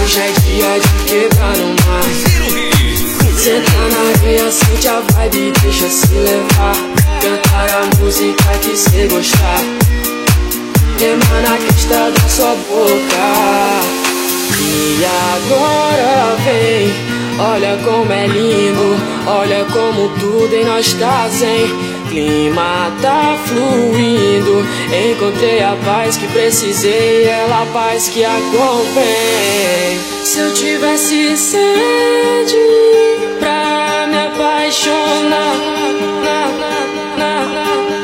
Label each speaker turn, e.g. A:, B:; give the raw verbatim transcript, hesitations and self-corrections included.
A: Hoje é dia de quebrar no mar. Senta na areia, sente a vibe e deixa se levar. Cantar a música que cê gostar. Emana a crista da sua boca. E agora vem, olha como é lindo, olha como tudo em nós tá zen. Clima tá fluindo, encontrei a paz que precisei, ela a paz que a convém. Se eu tivesse sede pra me apaixonar, na, na, na, na.